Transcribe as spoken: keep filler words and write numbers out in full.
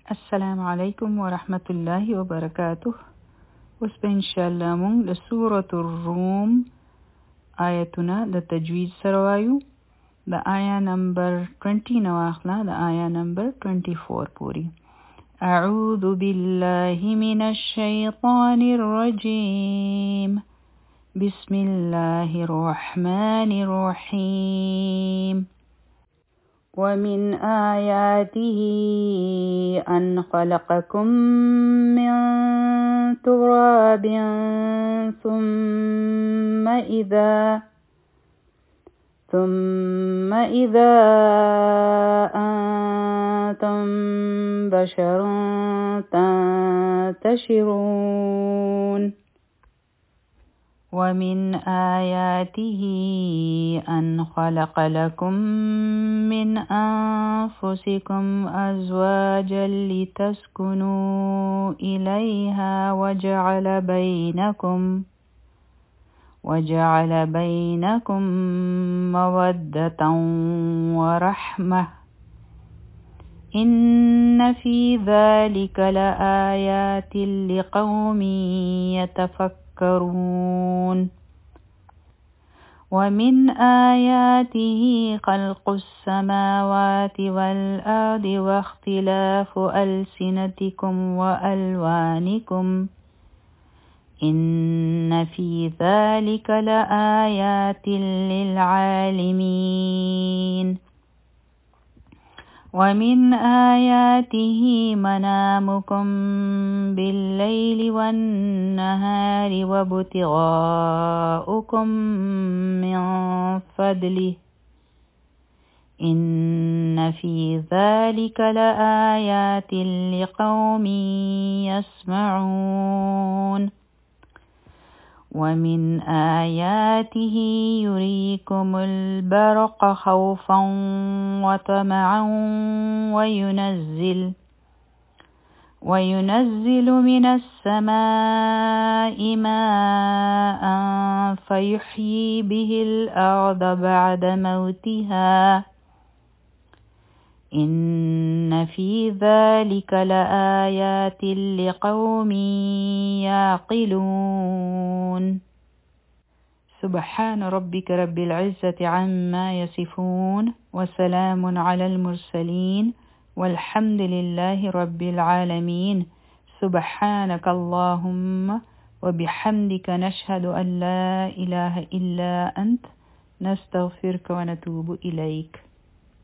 Assalamu alaikum wa rahmatullahi wa barakatuh. Oس به انشاءالله مونږ د سورة الروم آیتونه د تجوید سره وایو. د آیا نمبر بیس نه واخله د آیا نمبر چوبیس پوری. اعوذ بالله من الشیطان الرجیم. بسم الله الرحمن الرحیم. ومن آياته أن خلقكم من تراب ثم إذا ثم إذا أنتم بشر تنتشرون. ومن آياته أن خلق لكم من أنفسكم أزواجا لتسكنوا إليها وجعل بينكم وجعل بينكم مودة ورحمة إن في ذلك لآيات لقوم يتفكرون. ومن آياته خلق السماوات والأرض واختلاف ألسنتكم وألوانكم إن في ذلك لآيات للعالمين. ومن آياته منامكم بالليل والنهار وابتغاؤكم من فضله إن في ذلك لآيات لقوم يسمعون. ومن آياته يريكم البرق خوفا وطمعا وينزل وينزل من السماء ماء فيحيي به الأرض بعد موتها إن في ذلك لآيات لقوم يعقلون. سبحان ربك رب العزة عما يصفون وسلام على المرسلين والحمد لله رب العالمين. سبحانك اللهم وبحمدك نشهد أن لا إله إلا أنت نستغفرك ونتوب إليك.